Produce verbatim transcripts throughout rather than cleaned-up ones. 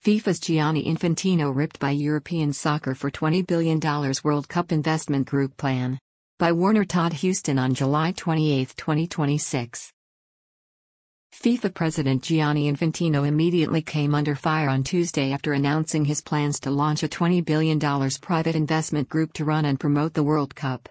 FIFA's Gianni Infantino ripped by European soccer for twenty billion dollars World Cup Investment Group plan. By Warner Todd Huston on July twenty-eighth, twenty twenty-six. FIFA President Gianni Infantino immediately came under fire on Tuesday after announcing his plans to launch a twenty billion dollars private investment group to run and promote the World Cup.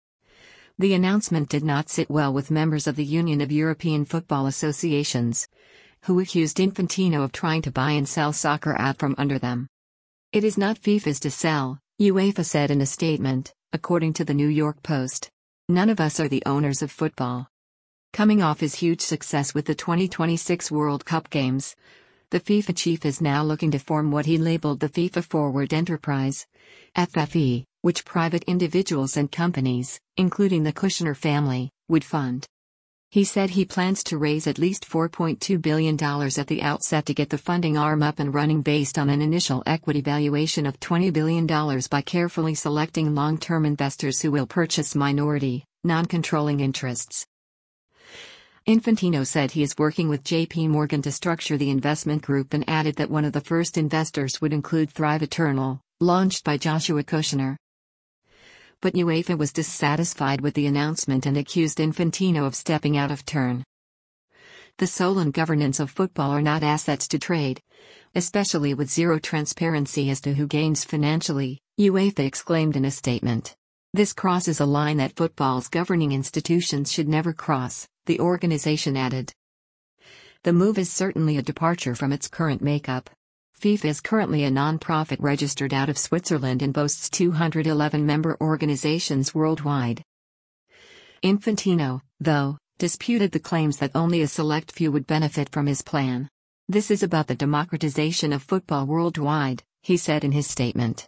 The announcement did not sit well with members of the Union of European Football Associations, who accused Infantino of trying to buy and sell soccer out from under them. It is not FIFA's to sell, UEFA said in a statement, according to the New York Post. None of us are the owners of football. Coming off his huge success with the twenty twenty-six World Cup Games, the FIFA chief is now looking to form what he labeled the FIFA Forward Enterprise, F F E, which private individuals and companies, including the Kushner family, would fund. He said he plans to raise at least four point two billion dollars at the outset to get the funding arm up and running based on an initial equity valuation of twenty billion dollars by carefully selecting long-term investors who will purchase minority, non-controlling interests. Infantino said he is working with J P Morgan to structure the investment group and added that one of the first investors would include Thrive Eternal, launched by Joshua Kushner. But UEFA was dissatisfied with the announcement and accused Infantino of stepping out of turn. The soul and governance of football are not assets to trade, especially with zero transparency as to who gains financially, UEFA exclaimed in a statement. This crosses a line that football's governing institutions should never cross, the organization added. The move is certainly a departure from its current makeup. FIFA is currently a non-profit registered out of Switzerland and boasts two hundred eleven member organizations worldwide. Infantino, though, disputed the claims that only a select few would benefit from his plan. This is about the democratization of football worldwide, he said in his statement.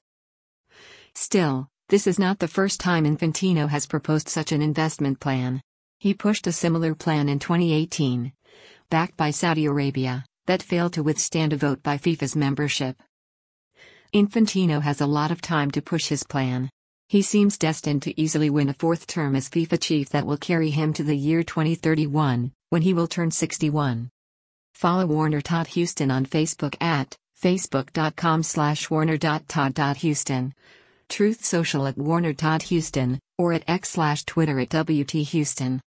Still, this is not the first time Infantino has proposed such an investment plan. He pushed a similar plan in twenty eighteen, backed by Saudi Arabia, that failed to withstand a vote by FIFA's membership. Infantino has a lot of time to push his plan. He seems destined to easily win a fourth term as FIFA chief that will carry him to the year twenty thirty-one, when he will turn sixty-one. Follow Warner Todd Huston on Facebook at facebook.com slash warner.todd.huston, Truth Social at Warner Todd Huston, or at X slash Twitter at W T Huston.